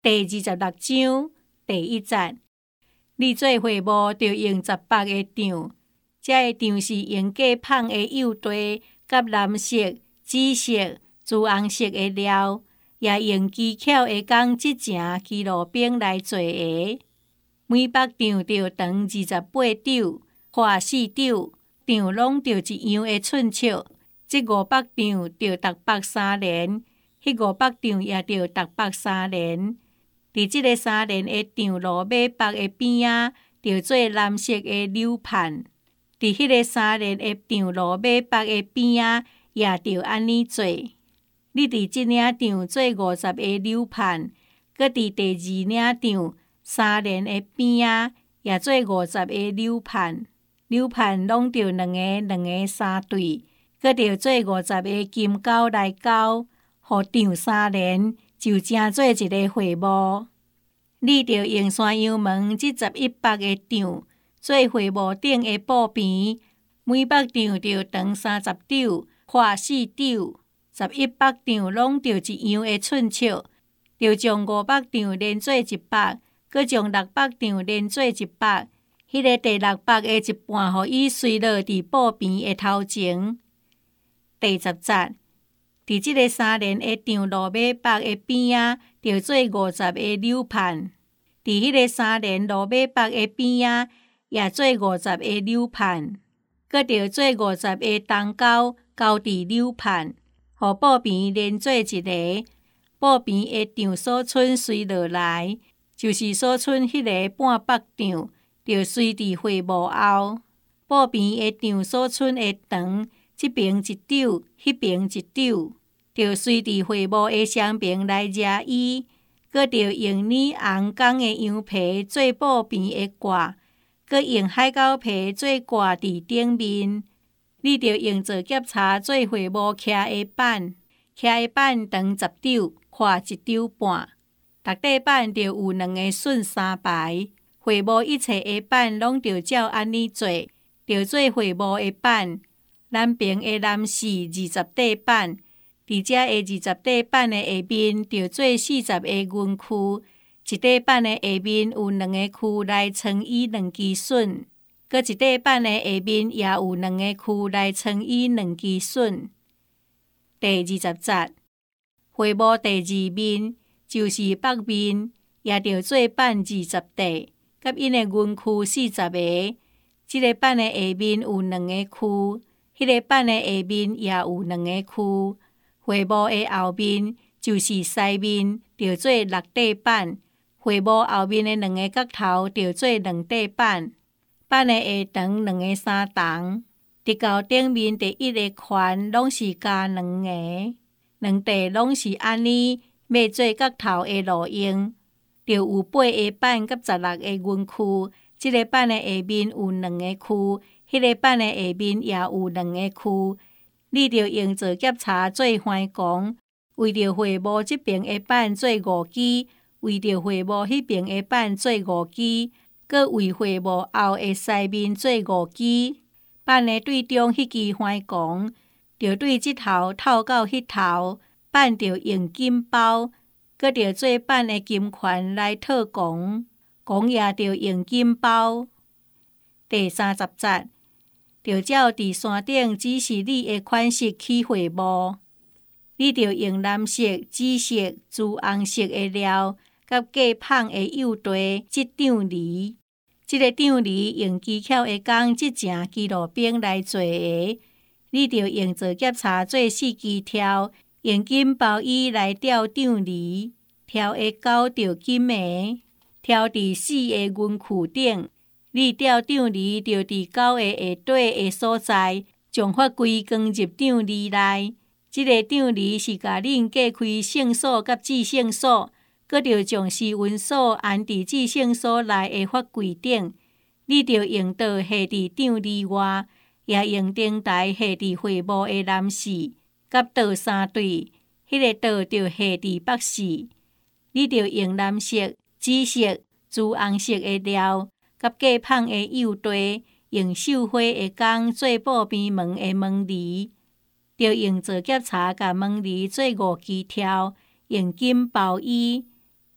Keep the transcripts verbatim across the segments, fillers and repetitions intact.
第二十六章第一節，你做会幕就用十八个杖，這個杖是用假蚌的幼地、甲藍色、紫色、朱紅色的料，也用技巧的鋼質成基路餅來做的。每百杖就長二十八肘，寬四肘，杖攏就一樣的寸尺。這五百杖就逐百三連，迄五百杖也就逐百三連。佇即個三連的杖路尾巴的邊仔，就做藍色的柳盤。佇迄個三連的杖路尾巴的邊仔，也就安尼做。你佇即領杖做五十個柳盤，閣佇第二領杖三連的邊仔，也做五十個柳盤。柳盤攏着兩個兩個三對，閣着做五十個金鈎來鈎，互杖三連。就成做一個會幕，你着用山羊毛這十一百個杖做會幕頂的布邊，每百杖着長三十肘，寬四肘，十一百杖攏着一樣的寸尺，着將五百杖連做一百，閣將六百杖連做一百，迄、那個第六百的一半，互伊垂落佇布邊的頭前。第十節。佇即個三連的杖路尾巴的邊仔，就做五十個柳盤；佇迄個三連路尾巴的邊仔，也做五十個柳盤。閣着做五十個銅鈎，鈎佇柳盤，互布邊連做一個。布邊的杖所剩垂落來，就是所剩迄個半百杖，就垂佇會幕後。布邊的杖所剩的長，這邊一肘，迄邊一肘，就隨佇會幕的雙邊來遮伊，閣着用呢紅鋼的羊皮做布邊的掛，閣用海狗皮做掛佇頂面。你着用做夾叉做會幕徛的板，徛的板長十肘，寬一肘半，逐塊板着有兩個榫三排。會幕一切的板攏着照安尼做，着做會幕的板。南邊的南四二十塊板，佇遮的二十塊板的下面着做四十個圓區，一塊板的下面有兩個區來稱伊兩支榫，閣一塊板的下面也有兩個區來稱伊兩支榫。第二十節，會幕第二面就是北面，也着做板二十塊，甲因的圓區四十個。這個板的下面有兩個區。迄個板的下面也有兩個區，會幕的後面就是西面，就做六塊板。會幕後面的兩個角頭就做兩塊板，板的下長兩個三重，直到頂面第一個寬攏是加兩個，兩塊攏是安尼，要做角頭的路用，就有八個板甲十六個圓區。這個板的下面有兩個區。迄個板的下面也有兩個區，你着用做夾叉做橫弓，為着會幕這邊的板做五支，為着會幕迄邊的板做五支，閣為會幕後的西面做五支。板的對中迄支橫弓，着對這頭透到迄頭，板着用金包，閣着做板的金環來套弓，弓也着用金包。第三十節。着照佇山頂指示你的款式起會幕，你着用藍色、紫色、朱紅色的料，甲假蚌的幼地織杖籬。這個杖籬用技巧的鋼織成基路餅來做的，你着用做夾叉做四支條，用金包衣來吊杖籬，條的鈎着金的，條佇四個圓區頂。你吊杖籬就佇鈎的下底的所在，將法規放入杖籬內。這個杖籬是甲恁隔開聖所甲至聖所，閣着將施溫所安佇至聖所內的法規頂。你着用刀下佇杖籬外，也用燈台下佇會幕的南四，甲刀三對，迄、那個刀着下佇北四。你着用藍色、紫色、朱紅色的料。甲假蚌的幼地，用繡花的工做布邊門的門籬，就用做夾叉甲門籬做五支條，用金包衣，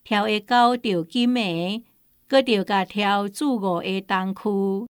挑会到着金的，閣着甲挑主五个东區。